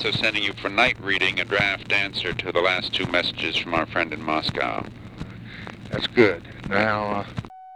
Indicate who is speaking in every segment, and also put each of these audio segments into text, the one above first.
Speaker 1: also sending you for night reading a draft answer to the last 2 messages from our friend in Moscow.
Speaker 2: That's good. Now,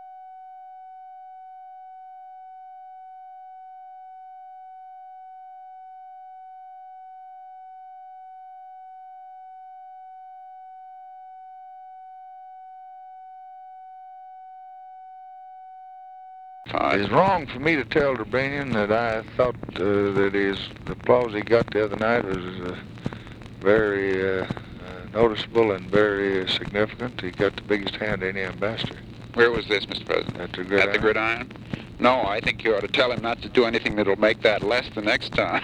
Speaker 2: it's wrong for me to tell Durbinian that I thought that the applause he got the other night was very noticeable and very significant. He got the biggest hand any ambassador.
Speaker 1: Where was this, Mr. President?
Speaker 2: At the Gridiron.
Speaker 1: At the Gridiron? No, I think you ought to tell him not to do anything that'll make that less the next time.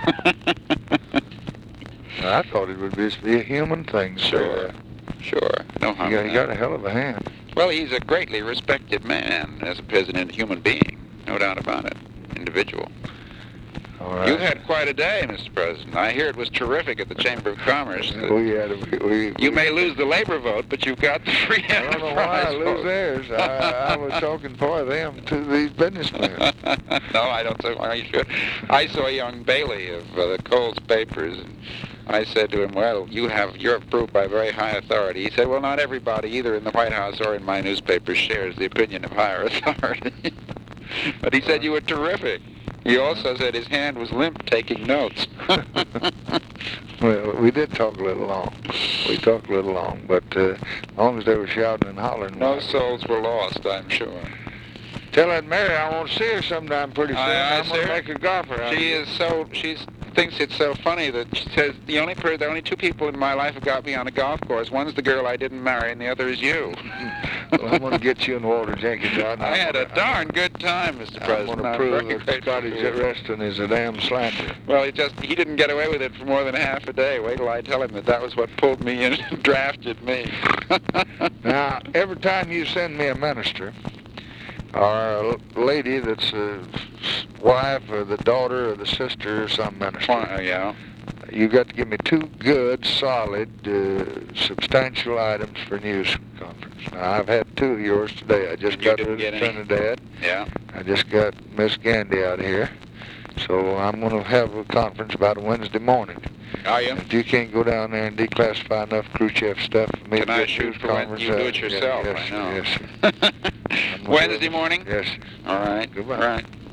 Speaker 2: I thought it would just be a human thing.
Speaker 1: Sure. Sure. No harm.
Speaker 2: He got a hell of a hand.
Speaker 1: Well, he's a greatly respected man as a president, human being. No doubt about it. Individual.
Speaker 2: All right.
Speaker 1: You've had quite a day, Mr. President. I hear it was terrific at the Chamber of Commerce. You may lose the labor vote, but you've got the free enterprise
Speaker 2: I don't know why I lose theirs. I was talking for them to these businessmen.
Speaker 1: No, I don't say why you should. I saw young Bailey of the Coles papers, and I said to him, well, you're approved by very high authority. He said, well, not everybody, either in the White House or in my newspaper, shares the opinion of higher authority. But he said you were terrific. He also said his hand was limp taking notes.
Speaker 2: Well, we did talk a little long. But as long as they were shouting and hollering.
Speaker 1: No souls were lost, I'm sure.
Speaker 2: Tell that Mary I want to see her sometime pretty soon. I'm going to make her golfer.
Speaker 1: She thinks it's so funny that she says, the only 2 people in my life who got me on a golf course. One's the girl I didn't marry, and the other is you.
Speaker 2: Well, I'm going to get you and Walter Jenkins out.
Speaker 1: I had a darn good time, Mr. President.
Speaker 2: I'm going to prove that Scotty Reston is a damn slander.
Speaker 1: Well, he didn't get away with it for more than half a day. Wait till I tell him that was what pulled me in and drafted me.
Speaker 2: Now, every time you send me a minister, or a lady that's a wife or the daughter or the sister or some minister,
Speaker 1: yeah,
Speaker 2: you got to give me 2 good, solid, substantial items for news conference. Now, I've had 2 of yours today. I just got rid of Trinidad.
Speaker 1: Yeah.
Speaker 2: I just got Miss Gandy out here. So I'm going to have a conference about a Wednesday morning.
Speaker 1: Are you?
Speaker 2: If you can't go down there and declassify enough Khrushchev stuff for me
Speaker 1: to I shoot for when you do it yourself?
Speaker 2: Yes,
Speaker 1: I know.
Speaker 2: yes.
Speaker 1: Wednesday morning?
Speaker 2: Yes.
Speaker 1: All right.
Speaker 2: Goodbye.
Speaker 1: All right.